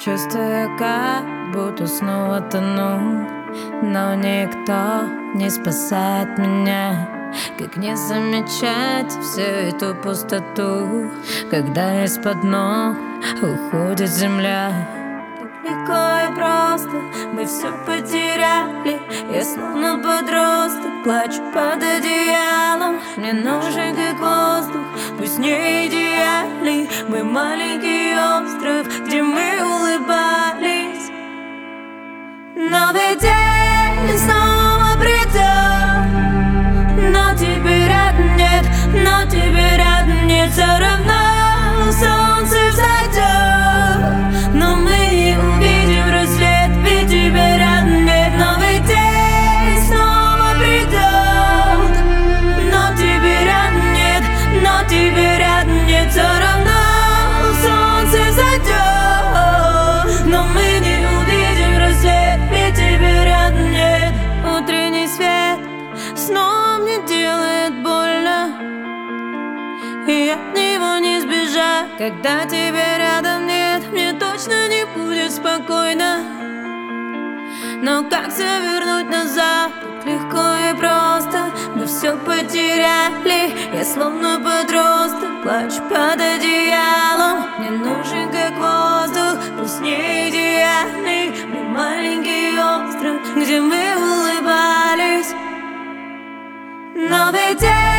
Чувствую, как будто снова тону, но никто не спасает меня. Как не замечать всю эту пустоту, когда из-под ног уходит земля? Так легко и просто мы все потеряли. Я словно подросток, плачу под одеялом. Мне нужен как воздух, пусть не идеальный. Мы маленький остров, где мы улыбались. Новый день снова придет, но теперь рядом нет, но теперь рядом нет. Все равно солнце взойдет, но мы не увидим рассвет, ведь тебя рядом нет. Новый день снова придет, но теперь рядом нет, но теперь рядом нет. Все равно солнце взойдет, но мы не увидим рассвет, ведь тебя рядом нет. Утренний свет снова мне делает больно, и от него не сбежать. Когда тебя рядом нет, мне точно не будет спокойно. Но как все вернуть назад? Так легко и просто, мы все потеряли. Я словно подросток, плачу под одеялом. Мне нужен как воздух, пусть не идеальный. Мы маленький остров, где мы улыбались. Новый день